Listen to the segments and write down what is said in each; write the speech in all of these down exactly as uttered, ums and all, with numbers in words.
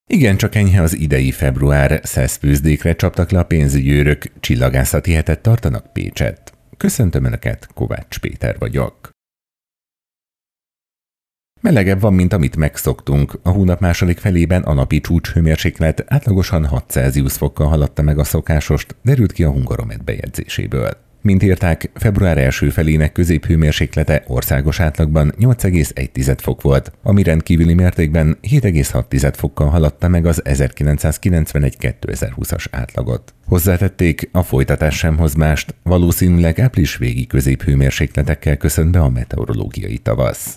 Igen, csak enyhe az idei február, szeszfőzdékre csaptak le a pénzügyőrök, csillagászati hetet tartanak Pécsett. Köszöntöm Önöket, Kovács Péter vagyok. Melegebb van, mint amit megszoktunk. A hónap második felében a napi csúcshőmérséklet átlagosan hat Celsius fokkal haladta meg a szokásost, derült ki a Hungaromet bejegyzéséből. Mint írták, február első felének középhőmérséklete országos átlagban nyolc egész egy fok volt, ami rendkívüli mértékben hét egész hat fokkal haladta meg az ezerkilencszázkilencvenegy kétezer-húszas átlagot. Hozzátették, a folytatás sem hoz mást, valószínűleg április végi középhőmérsékletekkel köszönt be a meteorológiai tavasz.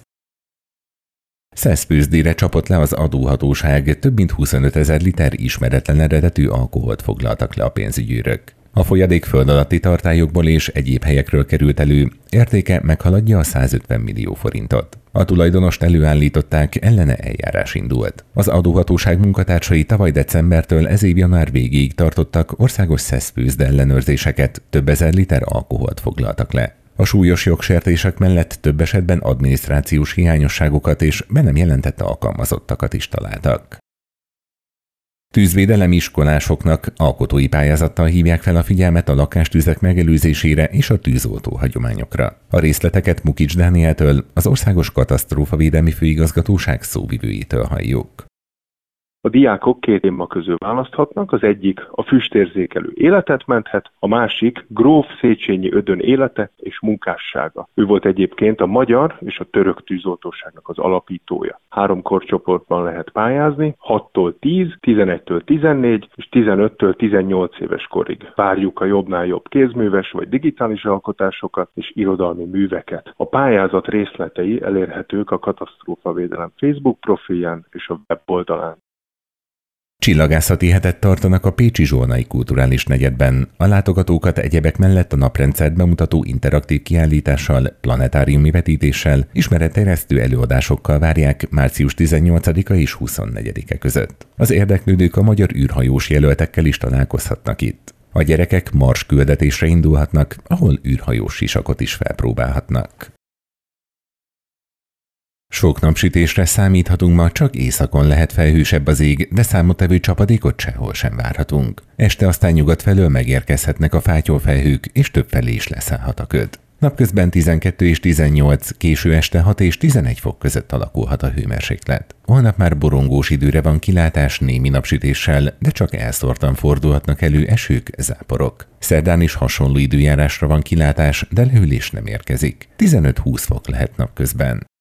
Szeszfőzdére csapott le az adóhatóság, több mint huszonöt ezer liter ismeretlen eredetű alkoholt foglaltak le a pénzügyőrök. A folyadék föld alatti tartályokból és egyéb helyekről került elő, értéke meghaladja a százötven millió forintot. A tulajdonost előállították, ellene eljárás indult. Az adóhatóság munkatársai tavaly decembertől ez év január végéig tartottak országos szeszfőzde ellenőrzéseket, több ezer liter alkoholt foglaltak le. A súlyos jogsértések mellett több esetben adminisztrációs hiányosságokat és be nem jelentett alkalmazottakat is találtak. Tűzvédelemi iskolásoknak alkotói pályázattal hívják fel a figyelmet a lakástüzek megelőzésére és a tűzoltó hagyományokra. A részleteket Mukics Dánieltől, az Országos Katasztrófavédelmi Főigazgatóság szóvivőjétől halljuk. A diákok két téma közül választhatnak, az egyik a füstérzékelő életet menthet, a másik Gróf Széchenyi Ödön élete és munkássága. Ő volt egyébként a magyar és a török tűzoltóságnak az alapítója. Három korcsoportban lehet pályázni, hattól tíz, tizenegytől tizennégy és tizenöttől tizennyolc éves korig. Várjuk a jobbnál jobb kézműves vagy digitális alkotásokat és irodalmi műveket. A pályázat részletei elérhetők a Katasztrófavédelem Facebook profilján és a weboldalán. Csillagászati hetet tartanak a pécsi Zsolnai Kulturális Negyedben. A látogatókat egyebek mellett a naprendszert bemutató interaktív kiállítással, planetáriumi vetítéssel, ismeretterjesztő előadásokkal várják március tizennyolcadika és huszonnegyedike között. Az érdeklődők a magyar űrhajós jelöltekkel is találkozhatnak itt. A gyerekek Mars küldetésre indulhatnak, ahol űrhajós sisakot is felpróbálhatnak. Sok napsütésre számíthatunk, ma csak északon lehet felhősebb az ég, de számottevő csapadékot sehol sem várhatunk. Este aztán nyugat felől megérkezhetnek a fátyolfelhők, és többfelé is leszállhat a köd. Napközben tizenkettő és tizennyolc, késő este hat és tizenegy fok között alakulhat a hőmérséklet. Holnap már borongós időre van kilátás némi napsütéssel, de csak elszórtan fordulhatnak elő esők, záporok. Szerdán is hasonló időjárásra van kilátás, de lehűlés nem érkezik. tizenöt-húsz fok lehet napközben.